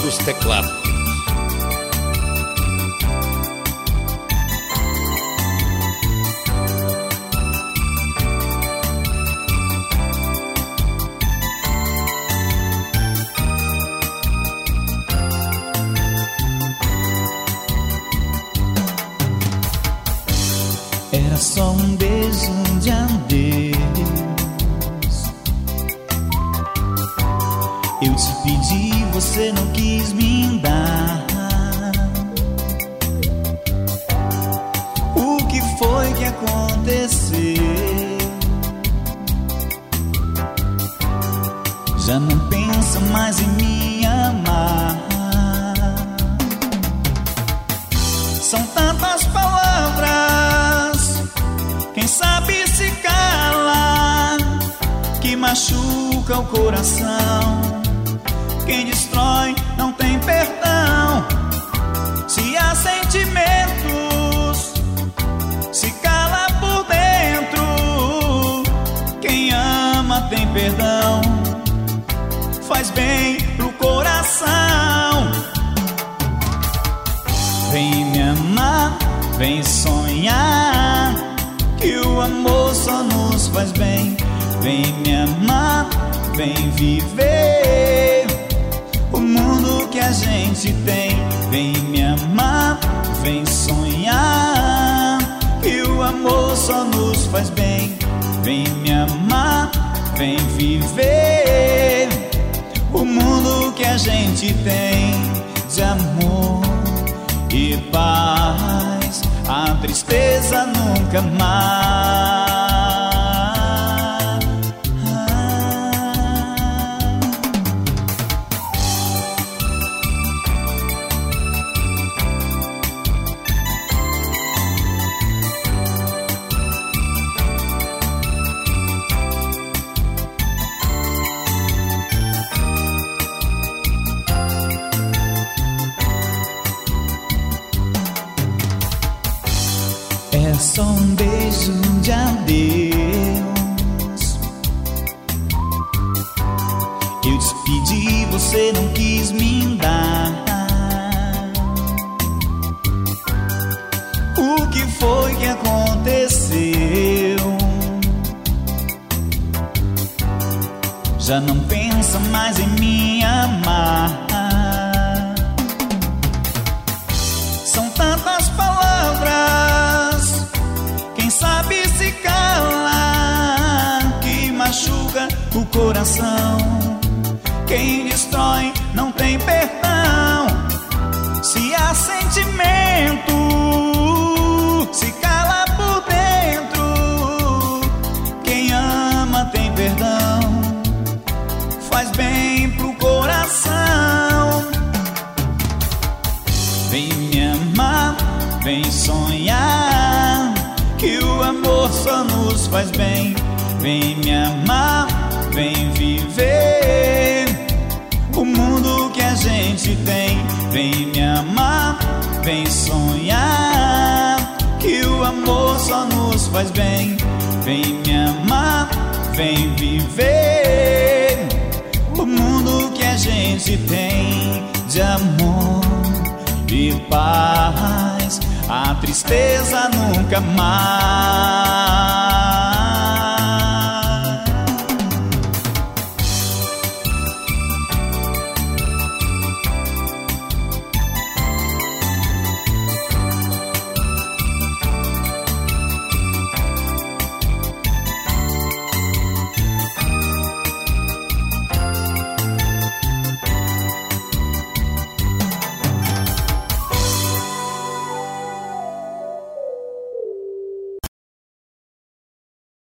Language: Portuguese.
dos teclados. Era só um beijo de adeus. Eu te pedi, você não quis me dar. O que foi que aconteceu? Já não pensa mais em me amar. São tantas palavras, quem sabe se cala, que machuca o coração. Quem destrói não tem perdão. Se há sentimentos, se cala por dentro. Quem ama tem perdão, faz bem pro coração. Vem me amar, vem sonhar, que o amor só nos faz bem. Vem me amar, vem viver o mundo que a gente tem. Vem me amar, vem sonhar, que o amor só nos faz bem. Vem me amar, vem viver o mundo que a gente tem. De amor e paz, a tristeza nunca mais. É só um beijo de adeus. Eu te pedi, você não quis me dar. O que foi que aconteceu? Já não pensa mais em me amar. São tantas palavras, quem sabe se cala, que machuca o coração. Quem destrói não tem perdão. Se há sentimento, se cala por dentro. Quem ama tem perdão, faz bem pro coração. Vem me amar, vem sonhar, que o amor só nos faz bem. Vem me amar, vem viver o mundo que a gente tem. Vem me amar, vem sonhar, que o amor só nos faz bem. Vem me amar, vem viver o mundo que a gente tem. De amor e paz, a tristeza nunca mais.